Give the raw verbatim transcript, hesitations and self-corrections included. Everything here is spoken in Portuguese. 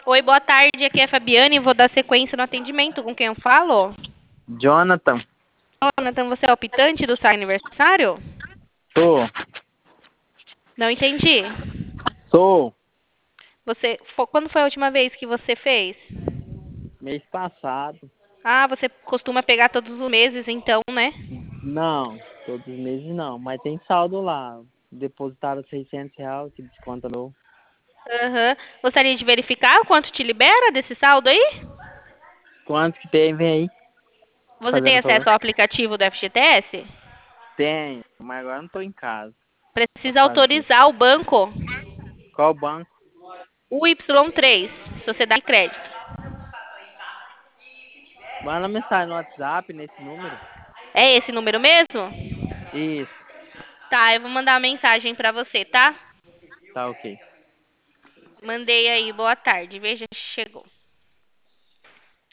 Oi, boa tarde. Aqui é a Fabiane. Vou dar sequência no atendimento. Com quem eu falo? Jonathan, Jonathan, você é o optante do seu aniversário? sou, Não entendi. sou, Você, fo- quando foi a última vez que você fez? mês passado. Ah, você costuma pegar todos os meses, então, né? Não, todos os meses não, mas tem saldo lá. Depositaram seiscentos reais, que desconta meu. Aham. Gostaria de verificar quanto te libera desse saldo aí? Quanto que tem, vem aí, Você tem fazendo favor. acesso ao aplicativo do F G T S? Tem, mas agora não tô em casa. Posso Precisa fazer. autorizar o banco, Qual banco? o Y três, Sociedade de Crédito. Manda mensagem no WhatsApp, nesse número. É esse número mesmo? Isso, Tá, eu vou mandar uma mensagem pra você, tá? tá ok. Mandei aí, boa tarde. Veja se chegou.